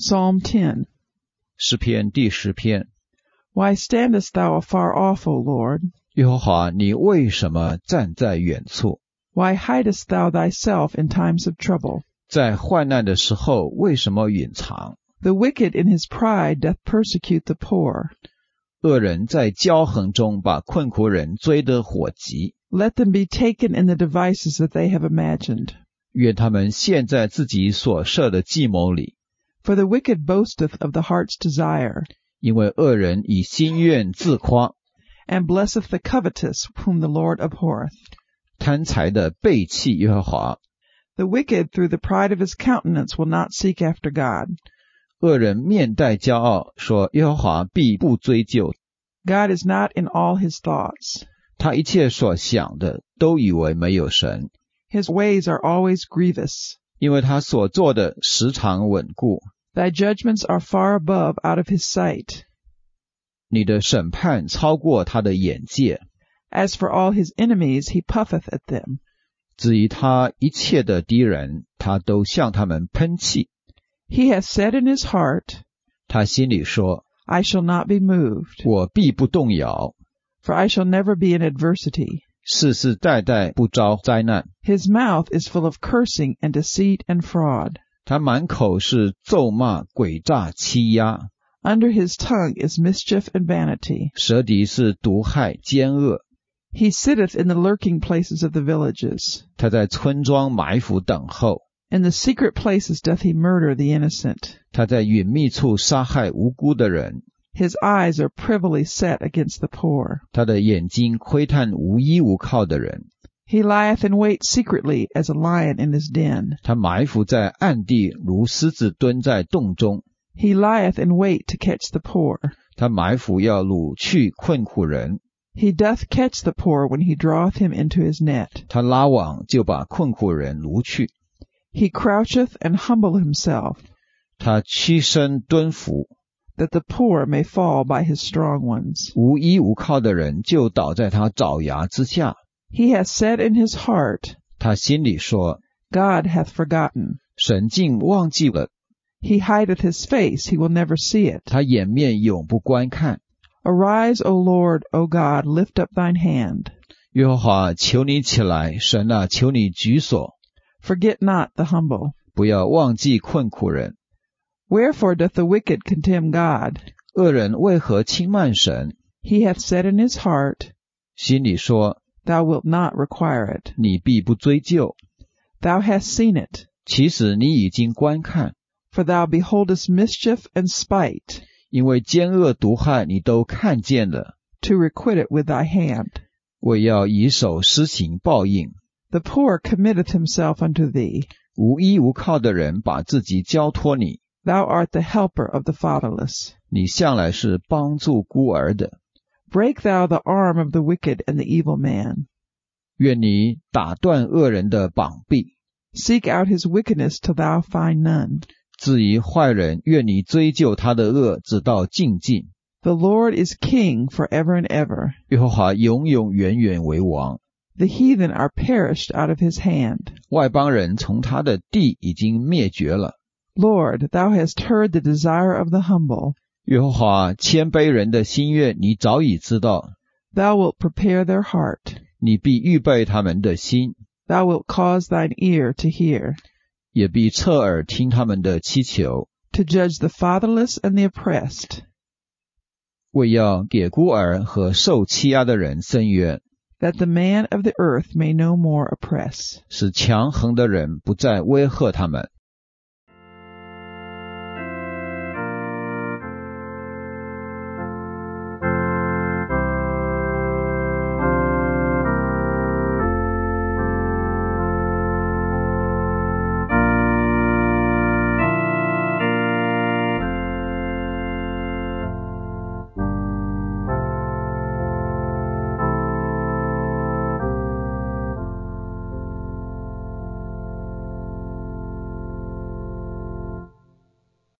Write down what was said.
Psalm 10. 诗篇第10篇。 Why standest thou afar off, O Lord? 耶和华，你为什么站在远处？ Why hidest thou thyself in times of trouble? 在患难的时候为什么隐藏？ The wicked in his pride doth persecute the poor. 恶人在骄横中把困苦人追得火急。 Let them be taken in the devices that they have imagined. 愿他们陷在自己所设的计谋里。 For the wicked boasteth of the heart's desire, 因为恶人以心愿自夸， and blesseth the covetous, whom the Lord abhorreth. 贪财的背弃耶和华。 The wicked through the pride of his countenance will not seek after God. 恶人面带骄傲，说耶和华必不追究。 God is not in all his thoughts. 他一切所想的都以为没有神， His ways are always grievous. 因为他所做的时常稳固。 Thy judgments are far above out of his sight. 你的审判超过他的眼界。 As for all his enemies, he puffeth at them. 至于他一切的敌人，他都向他们喷气。 He hath said in his heart, 他心里说， I shall not be moved, 我必不动摇， for I shall never be in adversity. 世世代代不遭灾难。 His mouth is full of cursing and deceit and fraud. 他满口是咒骂、诡诈、欺压， Under his tongue is mischief and vanity. 舌底是毒害、奸恶。 He sitteth in the lurking places of the villages. 他在村庄埋伏等候， In the secret places doth he murder the innocent. 他在隐秘处杀害无辜的人。 His eyes are privily set against the poor. 他的眼睛窥探无依无靠的人。 He lieth in wait secretly as a lion in his den. 他埋伏在暗地，如狮子蹲在洞中。 He lieth in wait to catch the poor. 他埋伏要掳去困苦人。 He doth catch the poor when he draweth him into his net. 他拉网就把困苦人掳去。 He croucheth and humble himself, 他屈身蹲伏， that the poor may fall by his strong ones. 无依无靠的人就倒在他爪牙之下。 He hath said in his heart, 他心里说， God hath forgotten. 神竟忘记了。 He hideth his face, he will never see it. 他掩面永不观看。 Arise, O Lord, O God, lift up thine hand. 耶和华，求你起来，神啊，求你举手， Forget not the humble. 不要忘记困苦人。 Wherefore doth the wicked contemn God? 恶人为何轻慢神？ He hath said in his heart, 心里说， Thou wilt not require it. 你必不追究。 Thou hast seen it, 其实你已经观看， for thou beholdest mischief and spite, 因为奸恶毒害你都看见了， to requite it with thy hand. 为要以手施行报应。 The poor committeth himself unto thee. 无依无靠的人把自己交托你， Thou art the helper of the fatherless. 你向来是帮助孤儿的。 Break thou the arm of the wicked and the evil man. 愿你打断恶人的膀臂。 Seek out his wickedness till thou find none. 至于坏人，愿你追究他的恶，直到尽尽。 The Lord is king forever and ever. 耶和华永永远远为王。 The heathen are perished out of his hand. 外邦人从他的地已经灭绝了。 Lord, thou hast heard the desire of the humble. 耶和华，谦卑人的心愿你早已知道， Thou wilt prepare their heart. 你必预备他们的心， Thou wilt cause thine ear to hear, 也必侧耳听他们的祈求， to judge the fatherless and the oppressed, 为要给孤儿和受欺压的人伸冤， that the man of the earth may no more oppress. 使强横的人不再威吓他们。